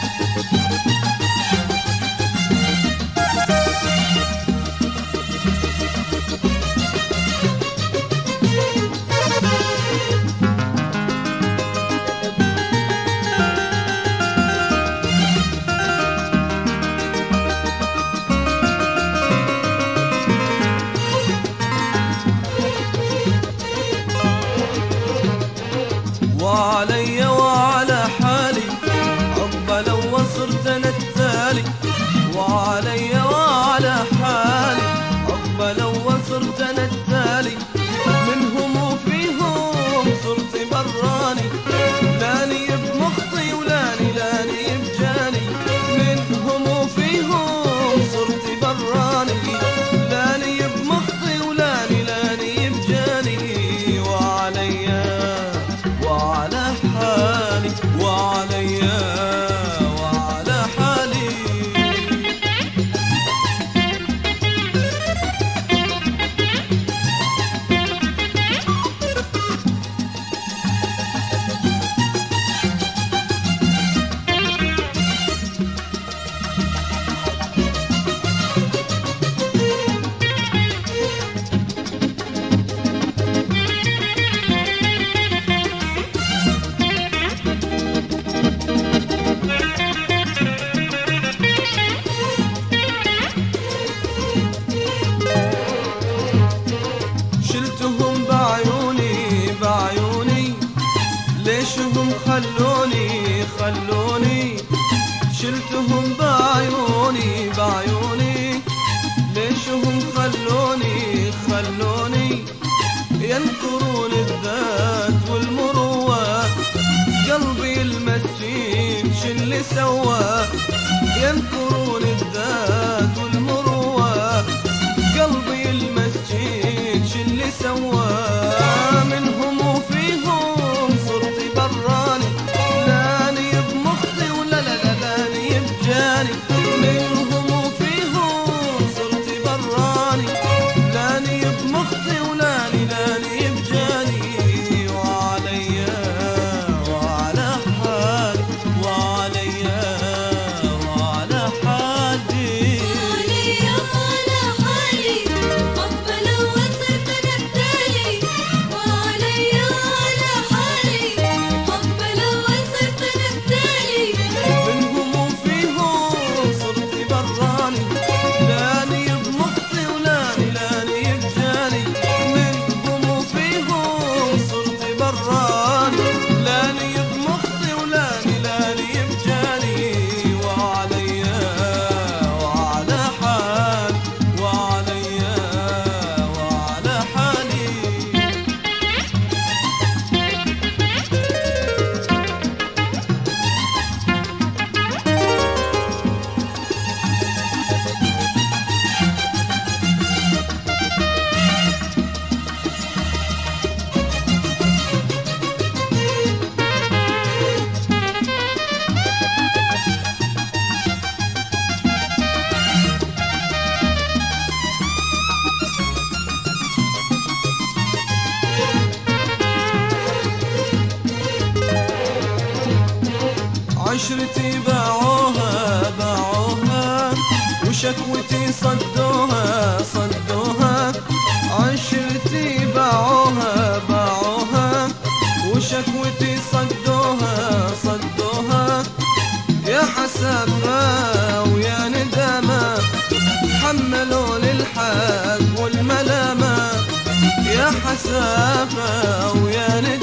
وعلي وعلى حالي عقبة لو وصرت انا التالي. وعلي وعلى حالي عقبة لو وصرت انا التالي. منهم وفيهم صرت براني، لاني بمخطي ولاني بجاني. منهم وفيهم صرت براني، لاني بمخطي ولاني بجاني. وعلى حالي وعلي وعلى حالي. شلتهم بعيوني ليشهم خلوني. شلتهم بعيوني ليشهم خلوني. ينكرون الذات والمروة، قلبي المسكين شل سوى. ينكرون الذات والمروة، قلبي المسكين شل سوى. منهم وفيهم صرت براني، لاني بمخطي ولا لاني بجاني. منهم وفيهم صرت براني، لاني بمخطي ولاني بجاني. وعلي وعلى حالي وعلي وعلى حالي. عشرتي باعوها وشكوتي صدوها. عشرتي باعوها وشكوتي صدوها. يا حسافة ويا ندامة، حملوا للحق والملامة. يا حسافة ويا ندامة،